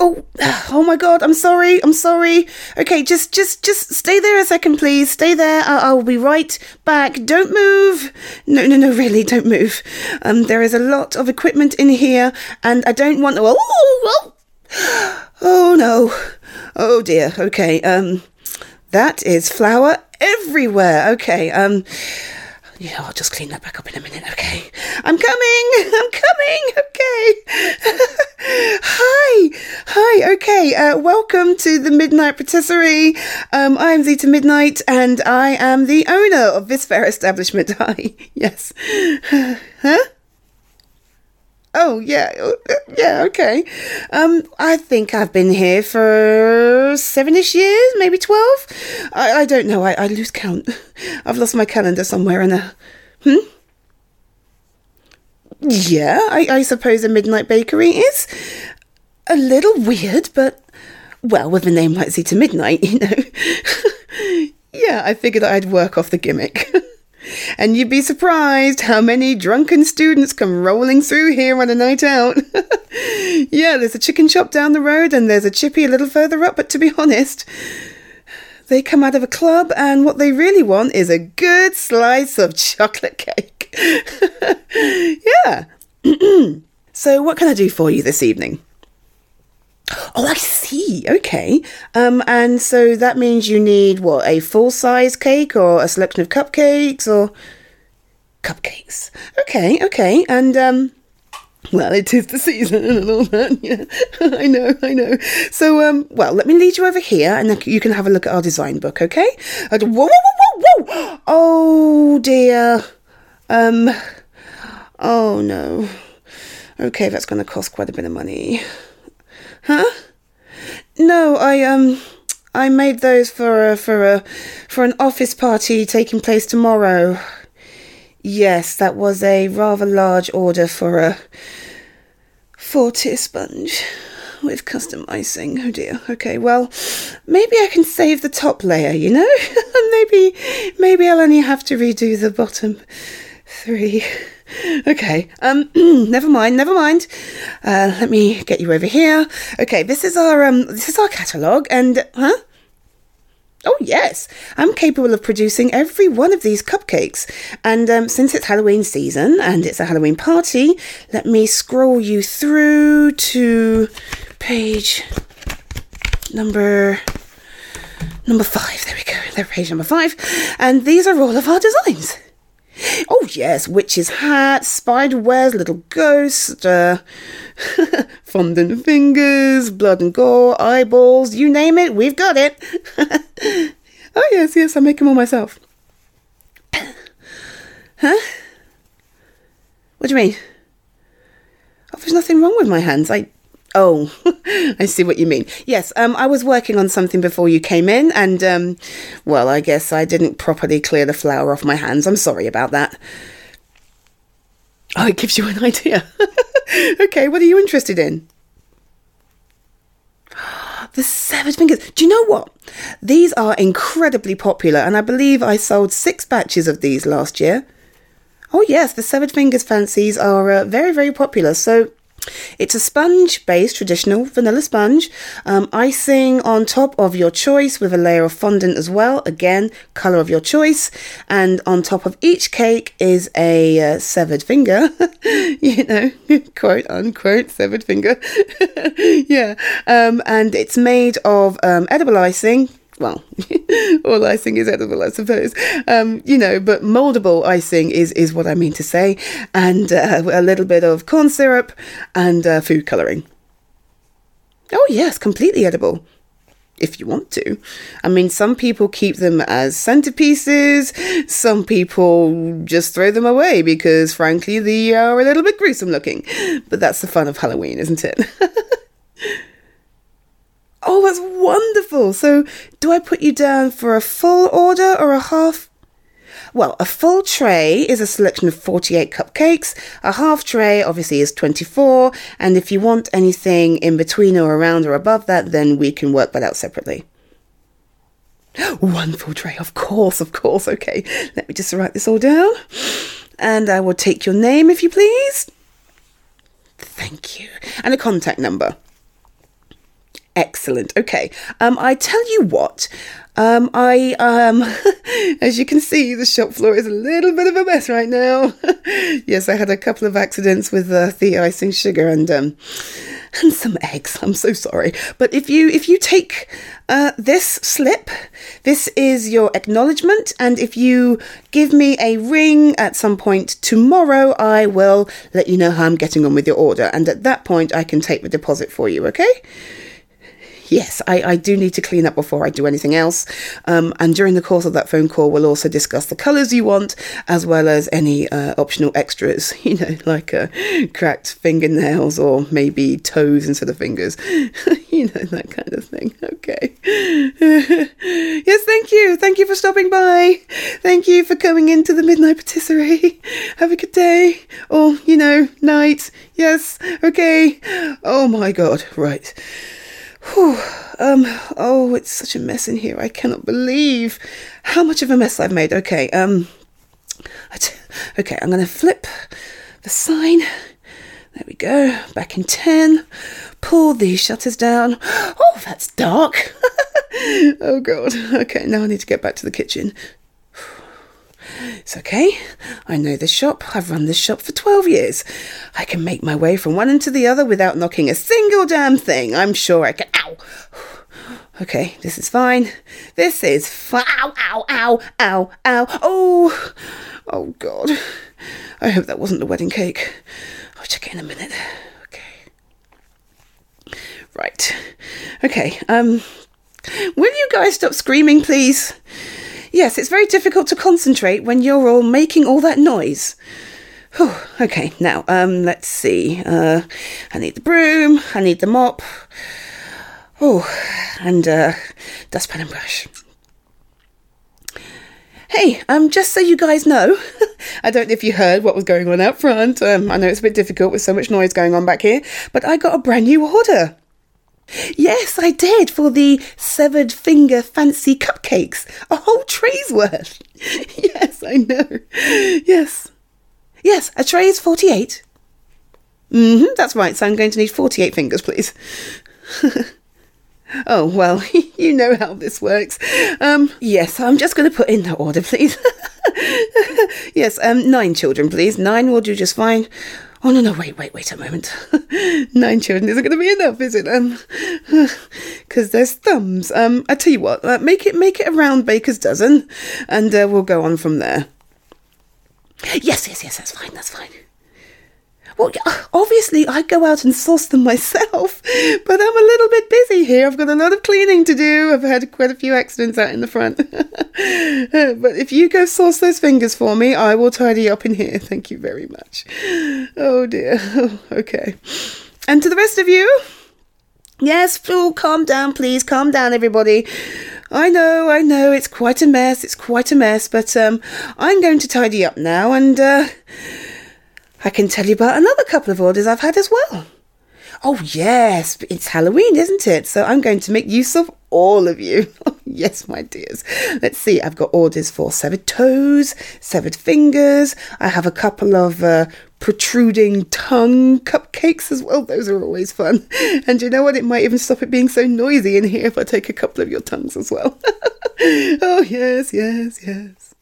Oh my God, I'm sorry. Okay, just stay there a second, please. Stay there. I'll be right back. Don't move. No, really, don't move. There is a lot of equipment in here, and I don't want... Oh no. Oh dear. Okay, that is flour everywhere. Okay, yeah, I'll just clean that back up in a minute, okay? I'm coming, okay. Hi, okay, welcome to the Midnight Patisserie. I am Zita Midnight, and I am the owner of this fair establishment. Hi, yes. Huh? Oh, yeah, okay. I think I've been here for 7-ish years, maybe 12. I don't know, I lose count. I've lost my calendar somewhere in a... Yeah, I suppose a midnight bakery is a little weird, but, well, with a name like Zita Midnight, you know. Yeah, I figured I'd work off the gimmick. And you'd be surprised how many drunken students come rolling through here on a night out. Yeah, there's a chicken shop down the road and there's a chippy a little further up, but to be honest, they come out of a club and what they really want is a good slice of chocolate cake. Yeah. So what can I do for you this evening? Oh, I see. Okay. And so that means you need, what, a full-size cake or a selection of cupcakes or... Cupcakes. Okay. And, well, it is the season and all that. Yeah, I know. So, well, let me lead you over here and then you can have a look at our design book, okay? Whoa. Oh, dear. Oh, no. Okay, that's going to cost quite a bit of money. Huh? No, I made those for an office party taking place tomorrow. Yes, that was a rather large order for a 4-tier sponge with custom icing. Oh dear. Okay, well, maybe I can save the top layer, you know? maybe I'll only have to redo the bottom 3. Okay, never mind. Let me get you over here. Okay, this is our catalogue and, huh? Oh, yes, I'm capable of producing every one of these cupcakes. And since it's Halloween season and it's a Halloween party, let me scroll you through to page number 5. There we go. There, page number 5. And these are all of our designs. Oh, yes, witches' hats, spider webs, little ghosts, fondant fingers, blood and gore, eyeballs, you name it, we've got it. Oh, yes, I make them all myself. Huh? What do you mean? Oh, there's nothing wrong with my hands. Oh, I see what you mean. Yes, I was working on something before you came in and, well, I guess I didn't properly clear the flour off my hands. I'm sorry about that. Oh, it gives you an idea. Okay, what are you interested in? The severed fingers. Do you know what? These are incredibly popular and I believe I sold 6 batches of these last year. Oh, yes, the severed fingers fancies are very, very popular. So... it's a sponge-based traditional vanilla sponge, icing on top of your choice with a layer of fondant as well, again, colour of your choice, and on top of each cake is a severed finger, you know, quote unquote, severed finger, yeah, and it's made of edible icing. Well, all icing is edible, I suppose, you know, but mouldable icing is what I mean to say, and a little bit of corn syrup and food colouring. Oh, yes, completely edible, if you want to. I mean, some people keep them as centerpieces, some people just throw them away because, frankly, they are a little bit gruesome looking, but that's the fun of Halloween, isn't it? Oh, that's wonderful. So do I put you down for a full order or a half? Well, a full tray is a selection of 48 cupcakes. A half tray obviously is 24. And if you want anything in between or around or above that, then we can work that out separately. One full tray, of course. Okay, let me just write this all down. And I will take your name, if you please. Thank you. And a contact number. Excellent. Okay. I tell you what. As you can see, the shop floor is a little bit of a mess right now. Yes, I had a couple of accidents with the icing sugar and some eggs. I'm so sorry. But if you take this slip, this is your acknowledgement, and if you give me a ring at some point tomorrow, I will let you know how I'm getting on with your order, and at that point I can take the deposit for you, okay? Yes, I do need to clean up before I do anything else. And during the course of that phone call, we'll also discuss the colours you want, as well as any optional extras, like cracked fingernails or maybe toes instead of fingers. That kind of thing. Okay. Yes, thank you. Thank you for stopping by. Thank you for coming into the Midnight Patisserie. Have a good day. Or, night. Yes. Okay. Oh my God. Right. Whew. Oh, it's such a mess in here. I cannot believe how much of a mess I've made. Okay, okay, I'm going to flip the sign. There we go. Back in 10. Pull these shutters down. Oh, that's dark. Oh, God. Okay, now I need to get back to the kitchen. It's okay. I know this shop. I've run this shop for 12 years. I can make my way from one end to the other without knocking a single damn thing. I'm sure I can. Ow! Okay, this is fine. This is fine. Ow, ow, ow, ow, ow. Oh, God. I hope that wasn't the wedding cake. I'll check it in a minute. Okay. Right. Okay, will you guys stop screaming, please? Yes, it's very difficult to concentrate when you're all making all that noise. Whew. Okay, now, let's see. I need the broom, I need the mop. Oh, and dustpan and brush. Hey, just so you guys know, I don't know if you heard what was going on out front. I know it's a bit difficult with so much noise going on back here, but I got a brand new order. Yes, I did, for the severed finger fancy cupcakes. A whole tray's worth. Yes, I know. Yes, a tray is 48. That's right, so I'm going to need 48 fingers, please. Oh, well, you know how this works. Yes, I'm just going to put in the order, please. Yes, 9 children, please. 9 will do just fine. Oh, no, wait a moment. 9 children isn't going to be enough, is it? Because there's thumbs. I tell you what, make it a round baker's dozen, and we'll go on from there. Yes, that's fine. Well, obviously, I go out and source them myself, but I'm a little bit busy here. I've got a lot of cleaning to do. I've had quite a few accidents out in the front. But if you go source those fingers for me, I will tidy up in here. Thank you very much. Oh, dear. Oh, okay. And to the rest of you, yes, calm down, please. Calm down, everybody. I know, it's quite a mess, but I'm going to tidy up now, and I can tell you about another couple of orders I've had as well. Oh, yes, it's Halloween, isn't it? So I'm going to make use of all of you. Oh, yes, my dears. Let's see, I've got orders for severed toes, severed fingers. I have a couple of protruding tongue cupcakes as well. Those are always fun. And you know what? It might even stop it being so noisy in here if I take a couple of your tongues as well. Oh, yes.